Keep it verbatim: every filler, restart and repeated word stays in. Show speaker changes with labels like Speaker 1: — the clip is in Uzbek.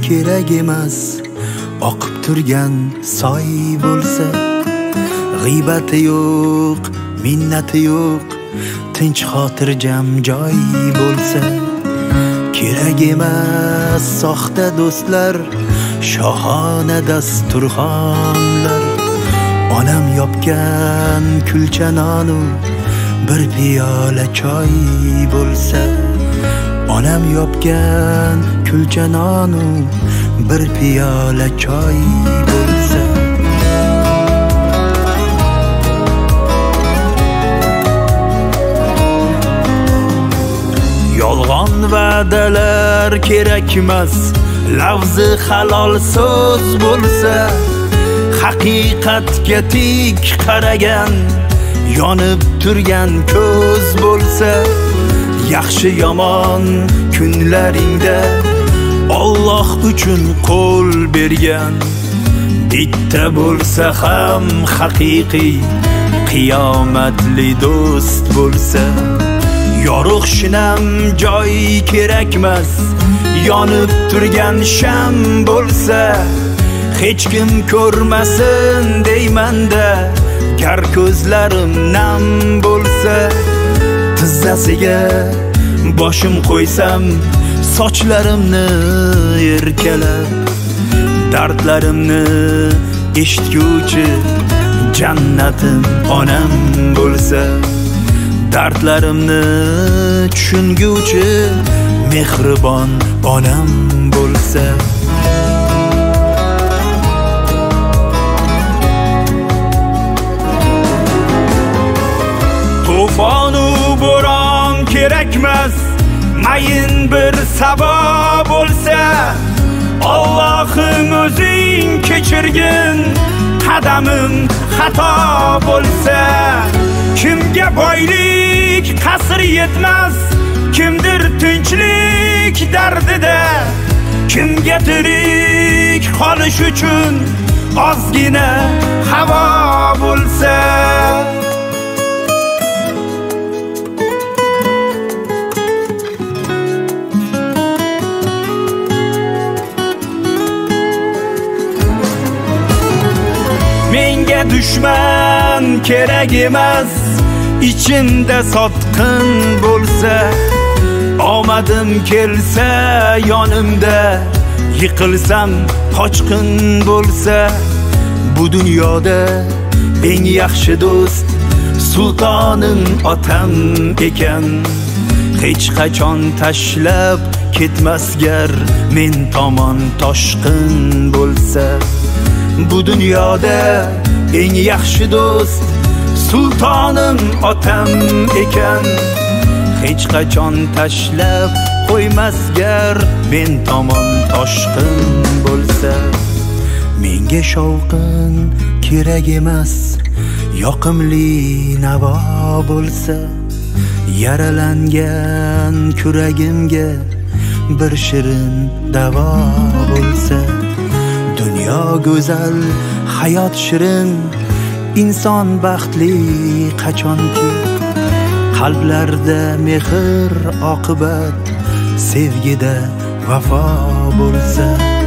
Speaker 1: kerak emas, oqib turgan soy bo'lsa. G'ibati yo'q, minnati yo'q, tinch xotirjam joy bo'lsa. Kerak emas soxta do'stlar, shohona dasturxonlar. Onam yopgan kulcha nonu bir piyola choy bo'lsa. Onam yopgan kulcha nonu bir piyola choy bo'lsa. Yolg'on va'dalar kerakmas, lafzi halol so'z bo'lsa. Haqiqatga tik qaragan, yonib turgan ko'z bo'lsa. Yaxshi yomon kunlaringda Alloh uchun qo'l bergan, bitta bo'lsa ham haqiqiy qiyomatli do'st bo'lsa. Yorug' shinam joy kerakmas, yonib turgan sham bo'lsa. Hech kim ko'rmasin deymanda, gar ko'zlarim nam bo'lsa. Tizzasiga boshim qo'ysam, sochlarimni erkalab, dardlarimni eshitguvchi jannatim onam bo'lsa. Dardlarimni tushunguvchi mehribon onam bo'lsa. To'fonu bo'ron kerakmas, mayin bir sabo bo'lsa. Allohim o'zing kechirgin, qadamim xato bo'lsa. Kimga boylik qasr yetmas, kimdir tinchlik dardida. Kimga tirik qolish uchun ozgina havo bo'lsa. Menga dushman kerak emas, ichimda sotqin bo'lsa. Omadim kelsa yonimda, yiqilsam qochqin bo'lsa. Bu dunyoda eng yaxshi do'st sultonim otam ekan. Hech qachon tashlab ketmasgar men tomon toshqin bo'lsa. Bu dunyoda eng yaxshi do'st sultonim otam ekan. Hech qachon tashlab qo'ymasgar men tomon toshqin bo'lsa. Menga shovqin kerak emas, yoqimli navo bo'lsa. Yaralangan kuragimga bir shirin davo bo'lsa. Dunyo go'zal, hayot shirin, inson baxtli qachonki. Qalblarda mehr oqibat, sevgida vafo bo'lsa.